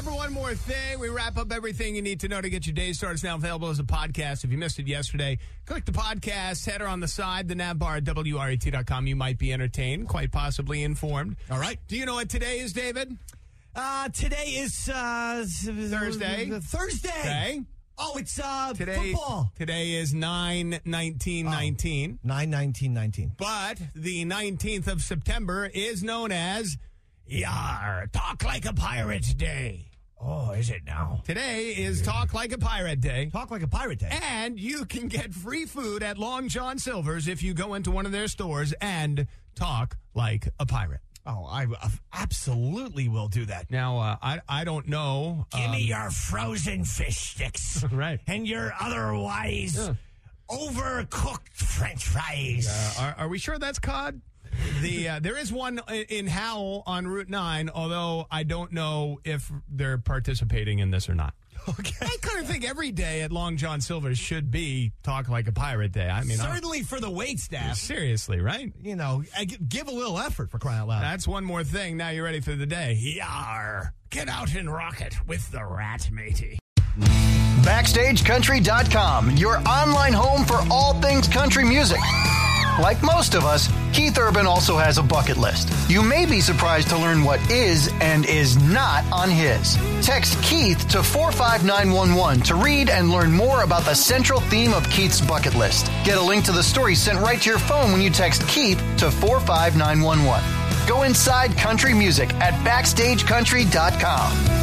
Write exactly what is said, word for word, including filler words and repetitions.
for one more thing. We wrap up everything you need to know to get your day started. It's now available as a podcast. If you missed it yesterday, click the podcast header on the side, the nav bar at W R E T dot com. You might be entertained, quite possibly informed. All right. Do you know what today is, David? Uh, today is uh, Thursday. Thursday. Okay. Oh, it's uh, Today, football. Today is nine nineteen nineteen. nine nineteen nineteen. But the nineteenth of September is known as Yar, Talk Like a Pirate Day. Oh, is it now? Today is Talk Like a Pirate Day. Talk like a pirate day. And you can get free food at Long John Silver's if you go into one of their stores and talk like a pirate. Oh, I uh, absolutely will do that. Now, uh, I I don't know. Give um, me your frozen fish sticks. Right. And your otherwise Yeah. overcooked French fries. Uh, are, are we sure that's cod? The uh, there is one in Howell on Route nine, although I don't know if they're participating in this or not. Okay. I kind of think every day at Long John Silver's should be Talk Like a Pirate Day. I mean, certainly for the wait I'm, staff. seriously, right? You know, I g- give a little effort for crying out loud. That's one more thing. Now you're ready for the day. Yar! Get out and rock it with the rat, matey. Backstage Country dot com, your online home for all things country music. Like most of us, Keith Urban also has a bucket list. You may be surprised to learn what is and is not on his. Text Keith to four five nine one one to read and learn more about the central theme of Keith's bucket list. Get a link to the story sent right to your phone when you text Keith to four five nine one one. Go inside country music at Backstage Country dot com.